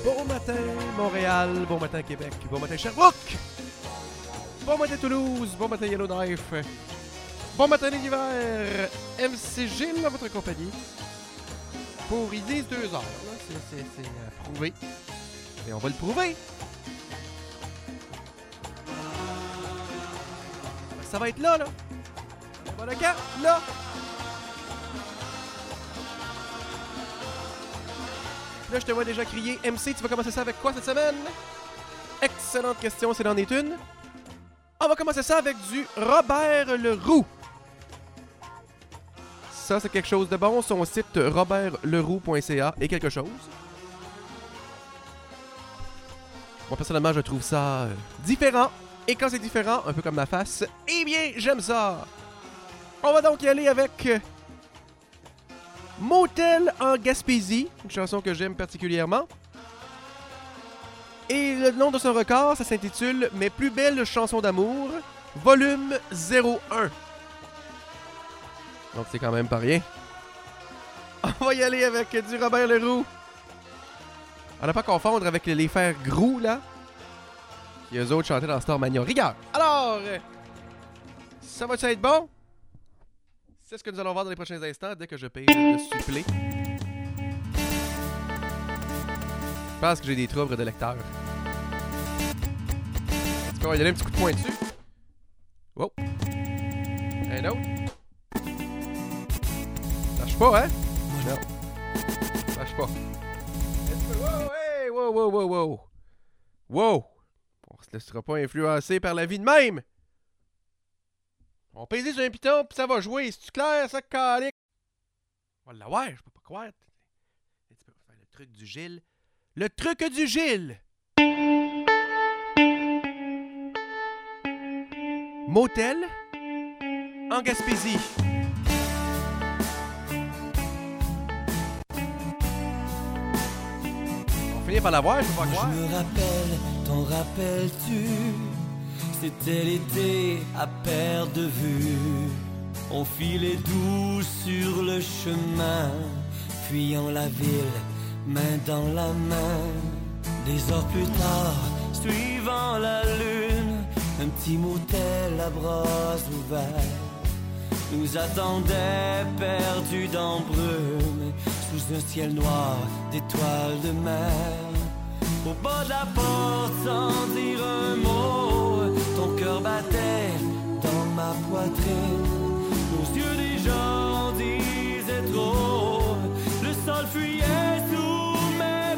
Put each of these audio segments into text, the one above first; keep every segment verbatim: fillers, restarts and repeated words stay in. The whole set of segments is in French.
Bon matin, Montréal. Bon matin, Québec. Bon matin, Sherbrooke. Bon matin, Toulouse. Bon matin, Yellowknife. Bon matin, l'univers. M C Gilles à votre compagnie. Pour, ils disent deux heures. Là. C'est, c'est, c'est à prouver. Et on va le prouver. Ça va être là, là. On va le camp, là. Là, je te vois déjà crier. M C, tu vas commencer ça avec quoi cette semaine? Excellente question, c'est d'en est une. On va commencer ça avec du Robert Leroux. Ça, c'est quelque chose de bon. Son site robert leroux point c a est quelque chose. Moi, personnellement, je trouve ça euh, différent. Et quand c'est différent, un peu comme ma face, eh bien, j'aime ça. On va donc y aller avec euh, Motel en Gaspésie, une chanson que j'aime particulièrement. Et le nom de son record, ça s'intitule « Mes plus belles chansons d'amour », volume zéro un. Donc c'est quand même pas rien. On va y aller avec du Robert Leroux. On n'a pas à confondre avec les frères Grou, là, qui eux autres chantaient dans Starmania. Rigueur! Alors, ça va-tu être bon? C'est ce que nous allons voir dans les prochains instants dès que je paye le supplé. Je pense que j'ai des troubles de lecteur. En tout cas, on va y aller un petit coup de poing dessus. Wow! Un autre. Ça marche pas, hein? Non. Ça marche pas. Wow, hey, wow, wow, wow, wow. Wow! On se laissera pas influencer par la vie de même. On pèse sur un piton pis ça va jouer. C'est-tu clair, ça, calique? On va l'avoir, je peux pas croire. Un petit peu, faire le truc du Gilles. Le truc du Gilles! Motel en Gaspésie. On finit par l'avoir, je peux pas croire. Je me rappelle, t'en rappelles-tu? C'était l'été à perte de vue. On filait doux sur le chemin, fuyant la ville, main dans la main. Des heures plus tard, suivant la lune, un petit motel à bras ouverts nous attendait perdus dans brume, sous un ciel noir d'étoiles de mer. Au bas de la porte, sans dire un mot, ton cœur battait dans ma poitrine. Nos yeux déjà en disaient trop, le sol fuyait sous mes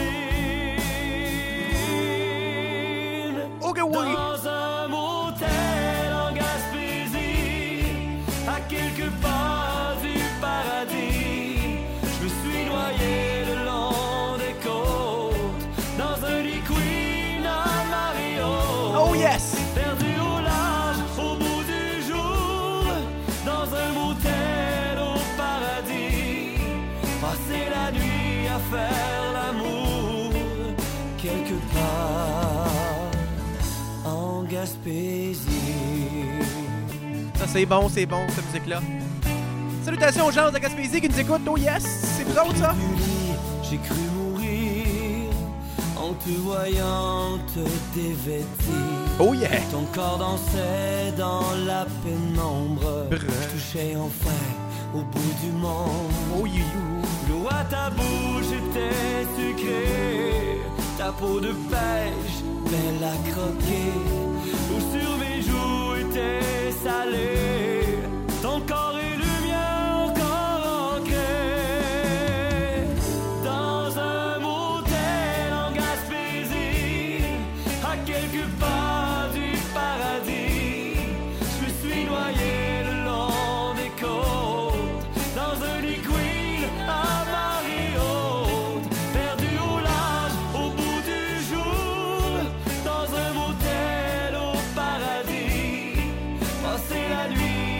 bottines. Ok, oui. Dans un motel en Gaspésie, à quelque part du paradis, je me suis noyé le long des côtes, dans un lit Queen à Mario. Oh yes! Perdu au large, au bout du jour, dans un motel au paradis, passer la nuit à faire l'amour, quelque part en Gaspésie. Ça, c'est bon, c'est bon, cette musique-là. Salutations aux gens de Gaspésie qui nous écoutent. Oh yes! C'est vous autres, ça? Du lit, j'ai cru mourir en te voyant te dévêtir. Oh yeah! Ton corps dansait dans la pénombre. Brr. Je touchais enfin au bout du monde. Oh you you! L'eau à ta bouche était sucrée, ta peau de pêche belle à croquer. L'eau sur mes joues était salée, ton corps et le mien encore ancrés. Dans un motel en Gaspésie, à quelque part du paradis, je me suis noyé le long des côtes, dans un lit Queen à marée haute, perdu au large, au bout du jour, dans un motel au paradis, passer la nuit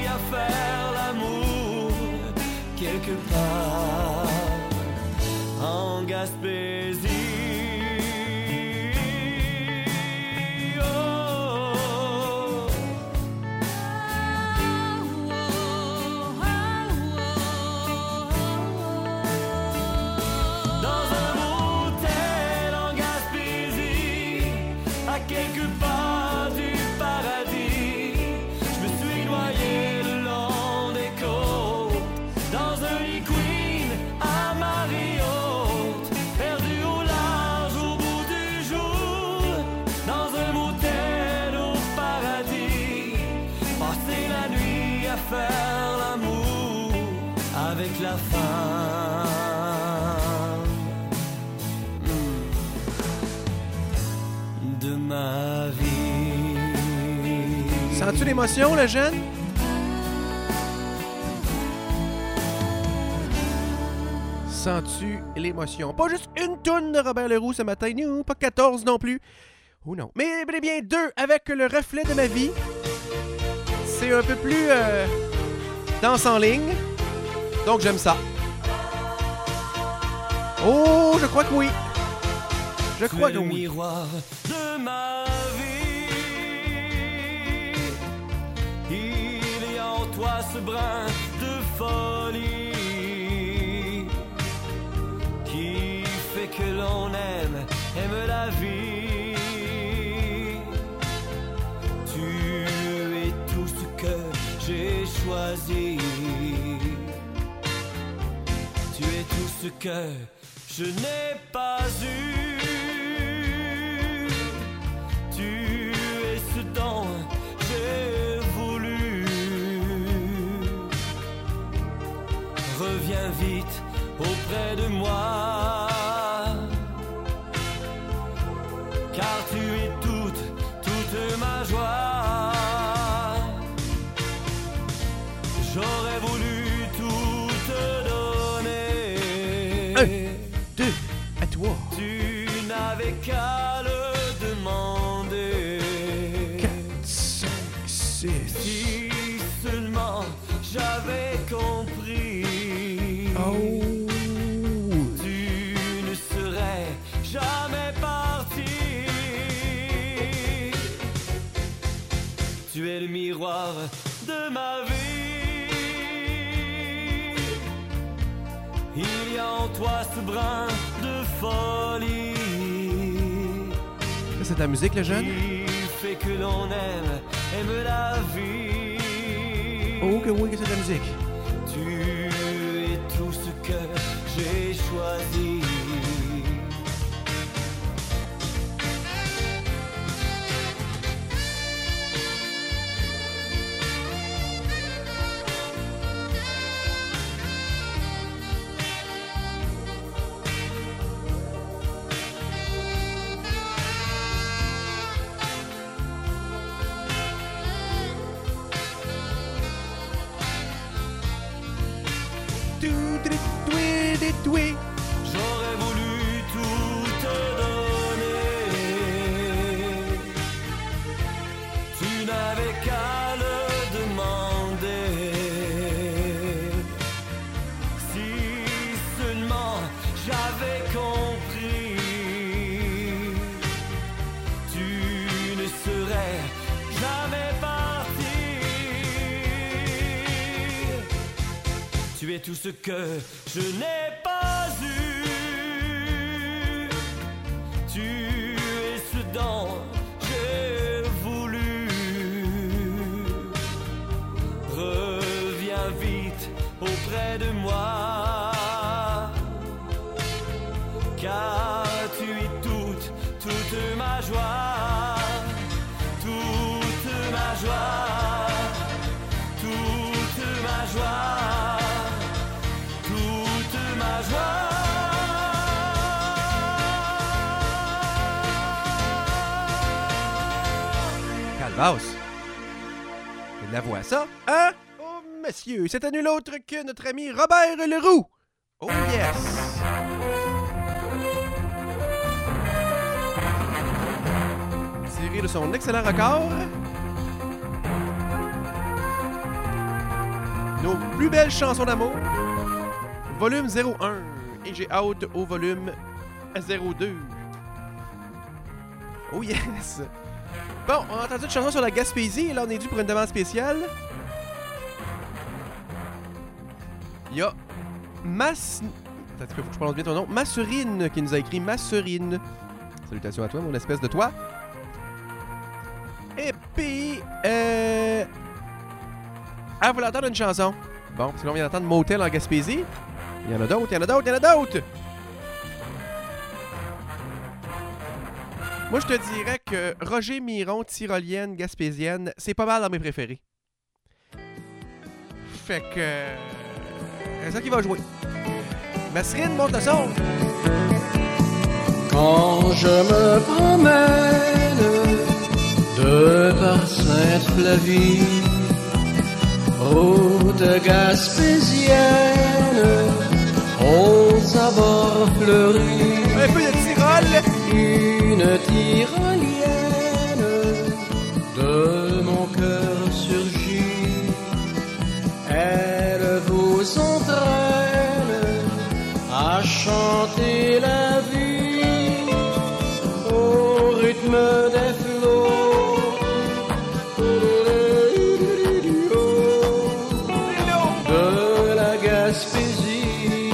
faire l'amour avec la femme mm, de ma vie. Sens-tu l'émotion, le jeune? Sens-tu l'émotion? Pas juste une toune de Robert Leroux ce matin, non, pas quatorze non plus. Oh non. Mais bel et bien deux avec le reflet de ma vie. C'est un peu plus euh, danse en ligne. Donc j'aime ça. Oh, je crois que oui. Je Tu crois es que le oui. miroir de ma vie. Il y a en toi ce brin de folie qui fait que l'on aime, aime la vie. Tu es tout ce que j'ai choisi. Tu es tout ce que je n'ai pas eu. Tu es ce dont j'ai voulu. Reviens vite auprès de moi, car tu es toute, toute ma joie. J'aurais voulu tout te donner. Un, deux, à toi. Tu n'avais qu'à le demander. Quatre, cinq, six. Si seulement j'avais compris. Oh. Tu ne serais jamais parti. Tu es le miroir de ma vie. Il y a en toi ce brin de folie. Ça, c'est ta musique, le jeune? Qui fait que l'on aime, aime la vie. Oh, que oui, que c'est de la musique. Tu es tout ce que j'ai choisi. Oui. J'aurais voulu tout te donner. Tu n'avais qu'à le demander. Si seulement j'avais compris, tu ne serais jamais parti. Tu es tout ce que je n'ai pas eu. Tu es ce dont j'ai voulu. Reviens vite auprès de moi, car tu es toute, toute ma joie. Toute ma joie. Toute ma joie. Calvasse. C'est de la voix, ça, hein? Oh, monsieur, c'était nul autre que notre ami Robert Leroux. Oh, yes! Tiré de son excellent record, nos plus belles chansons d'amour, volume zéro un. Et j'ai hâte au volume zéro deux. Oh yes! Bon, on a entendu une chanson sur la Gaspésie et là on est dû pour une demande spéciale. Il y a Mas... Attends, faut que je prononce bien ton nom. Massurine qui nous a écrit Massurine. Salutations à toi, mon espèce de toi. Et puis... Euh... Ah, vous voulez entendre une chanson? Bon, parce que là on vient d'entendre Motel en Gaspésie. Il y en a d'autres, il y en a d'autres, il y en a d'autres! Moi, je te dirais que Roger Miron, tyrolienne, gaspésienne, c'est pas mal dans mes préférés. Fait que... Euh, c'est ça qui va jouer. Masserine, monte le son. Quand je me promène de par Sainte-Flavie, route gaspésienne, aux abords fleuris, un peu de tyrol, une tyrolienne de mon cœur surgit, elle vous entraîne à chanter la vie au rythme des flots de la Gaspésie.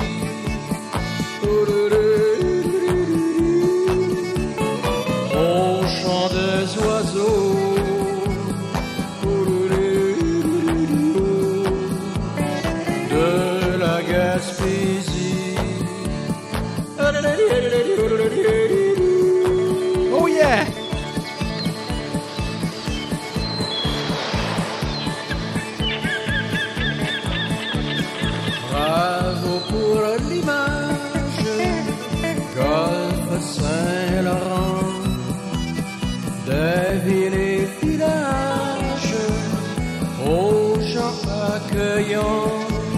Au chant des oiseaux de la Gaspésie. Oh yeah! Bravo pour l'image, Golfe Saint-Laurent, des villes et villages, aux gens accueillants,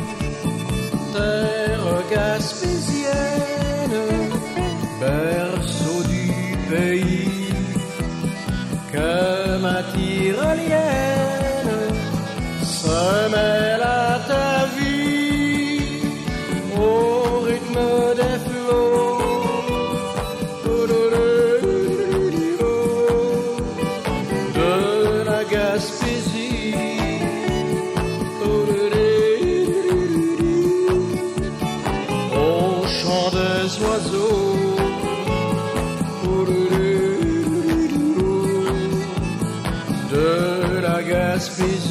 terre gaspésienne, berceau du pays, que ma tyrolienne se mêle à ta vie au rythme des flots de la Gaspésie. Au chant des oiseaux de la Gaspésie.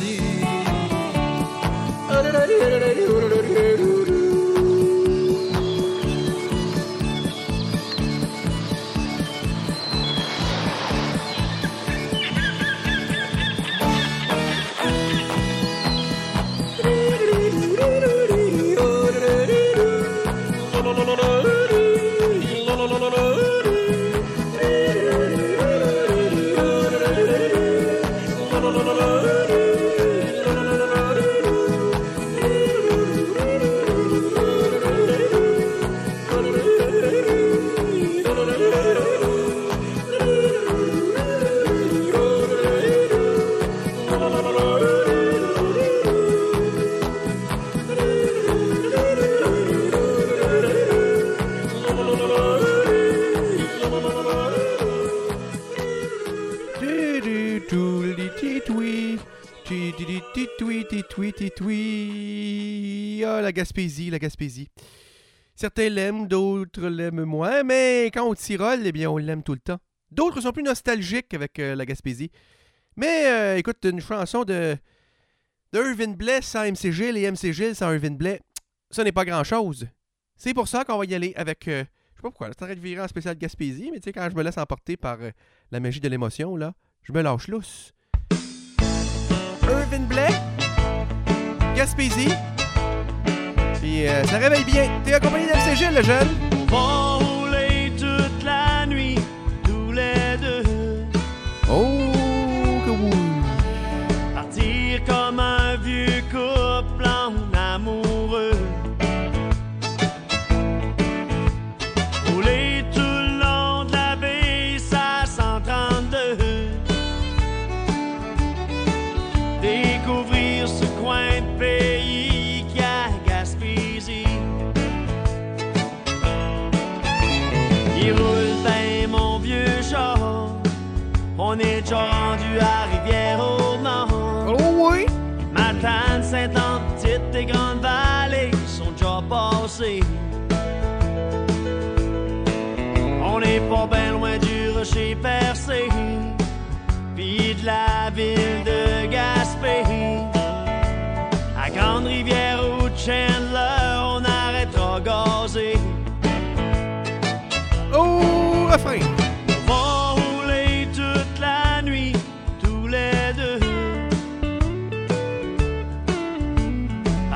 Ah, la Gaspésie, la Gaspésie. Certains l'aiment, d'autres l'aiment moins, mais quand on tyrole, eh bien, on l'aime tout le temps. D'autres sont plus nostalgiques avec euh, la Gaspésie. Mais, euh, écoute, une chanson de, de Irvin Blais sans M C Gilles et M C Gilles sans Irvin Blais, ça n'est pas grand-chose. C'est pour ça qu'on va y aller avec... Euh, je sais pas pourquoi, là, c'est en train de virer en spécial Gaspésie, mais tu sais, quand je me laisse emporter par euh, la magie de l'émotion, là, je me lâche lousse. Irvin Blais, Gaspésie, puis euh, ça réveille bien. T'es accompagné d'M C Gilles, le jeune. On va rouler toute la nuit, tous les deux. Oh, que oui. Partir comme un vieux couple en amoureux. Rouler tout le long de la baie, ça cent trente-deux. Découvrir ce coin de pays qui a Gaspésie. Il roule ben mon vieux char. On est déjà rendu à Rivière-au-Nord. Oh oui. Matane, Sainte-Anne, Petite et Grande-Vallée sont déjà passés. On n'est pas bien loin du rocher percé, puis de la ville de Gaspé. À Grande-Rivière ou de Chandler, on arrêtera gazer. Oh, refrain. On va rouler toute la nuit, tous les deux.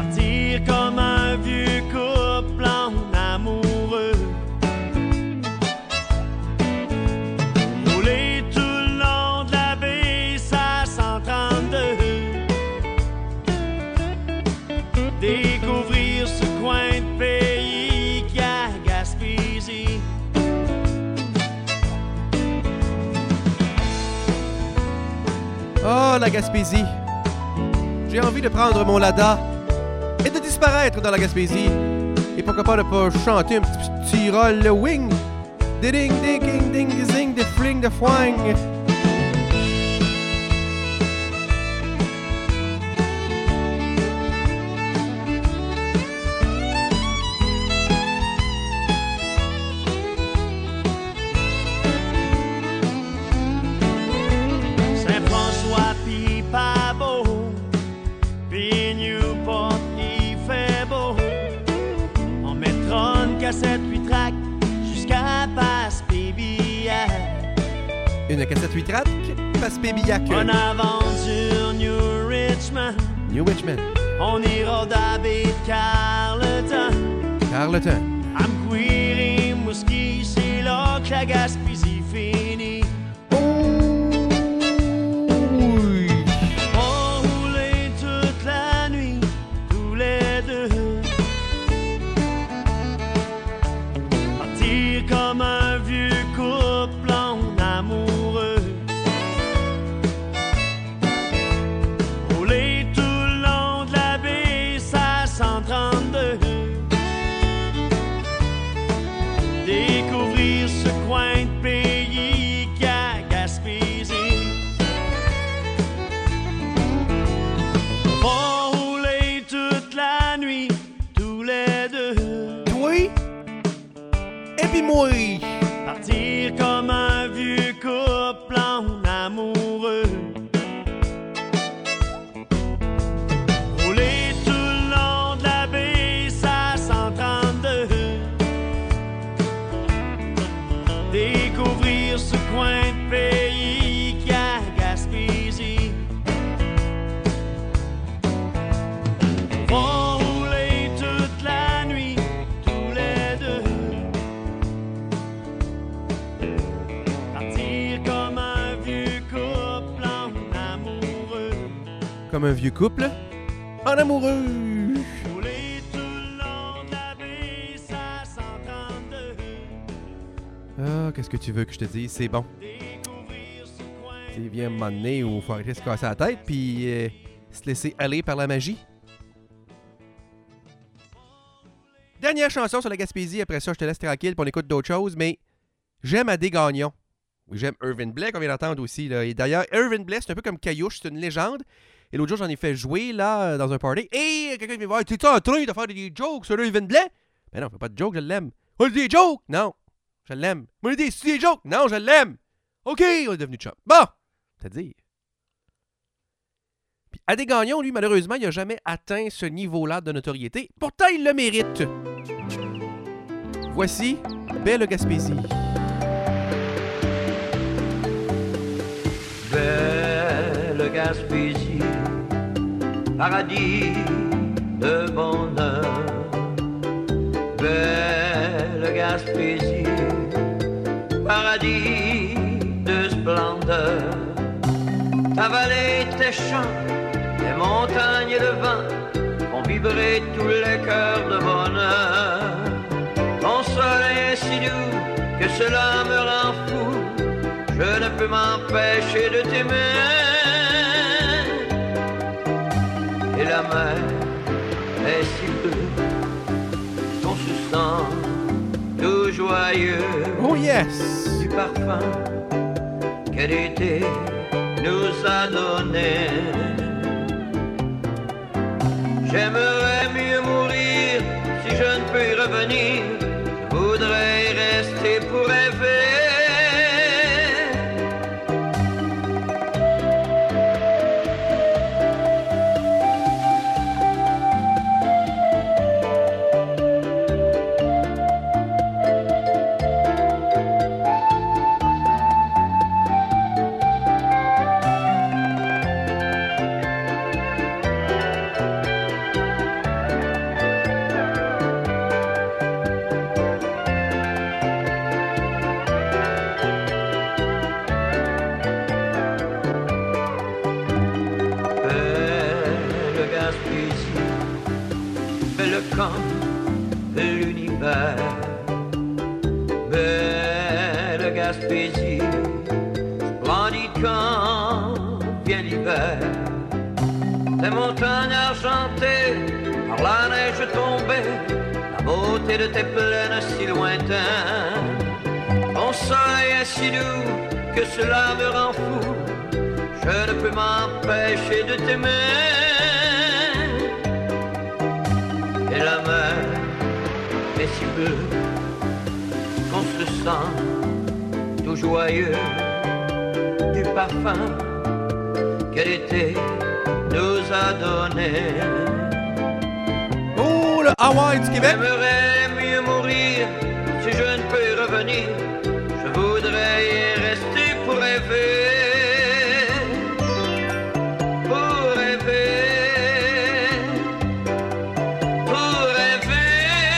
Oh, la Gaspésie. J'ai envie de prendre mon Lada et de disparaître dans la Gaspésie. Et pourquoi pas de pas chanter un petit, petit roll le wing. Ding ding ding ding zing de fling de fwang. Saint-François pis pas beau, pis Newport il fait beau. On mettra une cassette huit tracks jusqu'à Passepébillac. Une cassette huit tracks, Passepébillac. On aventure New Richmond, New Richmond. on ira d'Abbé de Carleton. Carleton. Amquiri, Mouski, c'est là que la Gaspésie finit. Oui. On roulait toute la nuit, tous les deux. Partir comme un vieux couple en amoureux. Rouler tout le long de la baie, ça cent trente-deux. Découvrir ce coin de pays qu'à Gaspésie. On rouler toute la nuit, tous les deux. Oui. Et puis moi. Partir comme un vieux couple en amoureux. Rouler tout le long de la baie, ça cent trente-deux. Découvrir ce coin de pays qu'à Gaspésie. On rouler toute la nuit, tous les deux. Partir comme un vieux couple en amoureux. Comme un vieux couple. En amoureux. Rouler tout le long de la baie, ça cent trente-deux. Ah, qu'est-ce que tu veux que je te dise? C'est bon. Découvrir ce coin. Il vient un moment donné où il faut arrêter de se casser la tête puis euh, se laisser aller par la magie. Dernière chanson sur la Gaspésie. Après ça, je te laisse tranquille puis on écoute d'autres choses. Mais j'aime Adé Gagnon. Oui, j'aime Irvin Blais qu'on vient d'entendre aussi. Là. Et d'ailleurs, Irvin Blais, c'est un peu comme Caillouche. C'est une légende. Et l'autre jour, j'en ai fait jouer là dans un party. Et quelqu'un vient me voir. T'es-tu en train de faire des jokes sur Irvin Blais? Mais non, je fais pas de jokes, je l'aime. On dit des jokes? Non. Je l'aime. On dit des jokes? Non, je l'aime. OK, on est devenu chum. Bon, c'est-à-dire. Puis Adé Gagnon, lui, malheureusement, il n'a jamais atteint ce niveau-là de notoriété. Pourtant, il le mérite. Voici Belle Gaspésie. Belle Gaspésie, paradis de bonheur. Belle Gaspésie, paradis de splendeur. Ta vallée, tes champs, les montagnes et le vent font vibrer tous les cœurs de bonheur. Ton soleil est si doux que cela me rend fou. Je ne peux m'empêcher de t'aimer. Et la mer est si bleue qu'on se sent tout joyeux. Oh yes! Du parfum que l'été nous a donné. J'aimerais mieux mourir si je ne peux y revenir. Je voudrais y rester pour rêver. De l'univers, belle Gaspésie, splendide quand vient l'hiver. Des montagnes argentées par la neige tombée, la beauté de tes plaines si lointaines. Ton soleil est si doux que cela me rend fou, je ne peux m'empêcher de t'aimer. Et la mer est si bleue qu'on se sent tout joyeux du parfum que l'été nous a donné. Oh, le Hawaï du Québec! J'aimerais mieux mourir si je ne peux revenir. Je voudrais y rester pour rêver. Pour rêver. Pour rêver.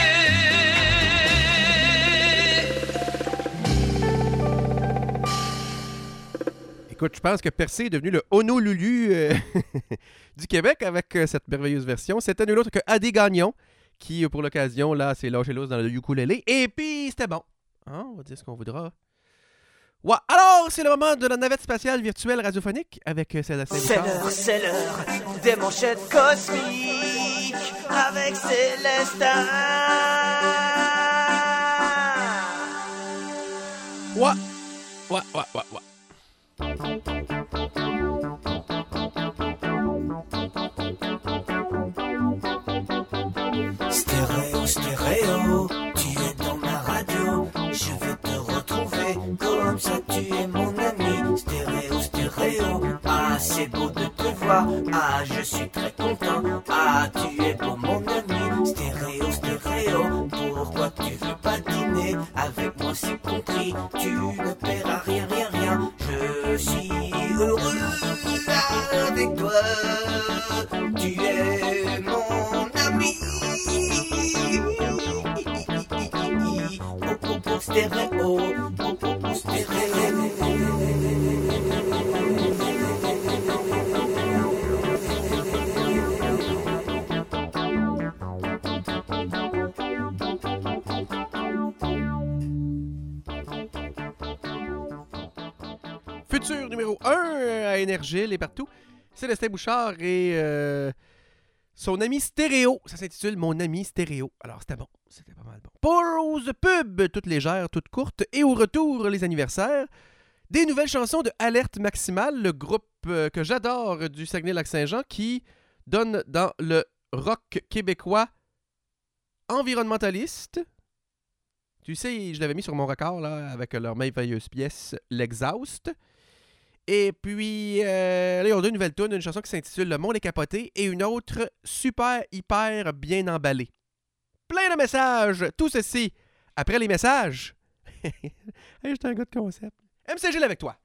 Écoute, je pense que Percé est devenu le Honolulu euh, du Québec avec euh, cette merveilleuse version. C'était nul autre que Adé Gagnon, qui, pour l'occasion, là, s'est lâché l'os dans le ukulélé. Et puis, c'était bon. Hein, on va dire ce qu'on voudra. Ouais. Alors, c'est le moment de la navette spatiale virtuelle radiophonique avec euh, Sébastien C'est Bouchard. l'heure, c'est l'heure des manchettes cosmiques avec Célestin. Ouais. Ouais, ouais, ouais, ouais. Stéréo, stéréo, tu es dans ma radio. Je vais te retrouver, comme ça tu es mon ami. Stéréo, stéréo, ah c'est beau de te voir. Ah je suis très content, ah tu es beau mon ami. Stéréo, stéréo, pourquoi tu veux pas dîner avec moi c'est compris. Tu ne paieras rien, rien, rien. Je suis heureux avec toi. Tu es mon ami. Oh, oh, oh, stéréo, oh, oh, oh, stéréo. Futur numéro un à Énergie et partout. Célestin Bouchard et euh, son ami Stéréo. Ça s'intitule Mon ami Stéréo. Alors, c'était bon. C'était pas mal bon. Pause pub, toute légère, toute courte. Et au retour, les anniversaires. Des nouvelles chansons de Alerte Maximale, le groupe euh, que j'adore du Saguenay-Lac-Saint-Jean qui donne dans le rock québécois environnementaliste. Tu sais, je l'avais mis sur mon record là, avec leur merveilleuse pièce, L'Exhaust. Et puis, euh, là, ils ont deux nouvelles tunes, une chanson qui s'intitule Le Monde est capoté et une autre super, hyper bien emballée. Plein de messages, tout ceci après les messages. Hey, j'étais un gars de concept. M C G avec toi.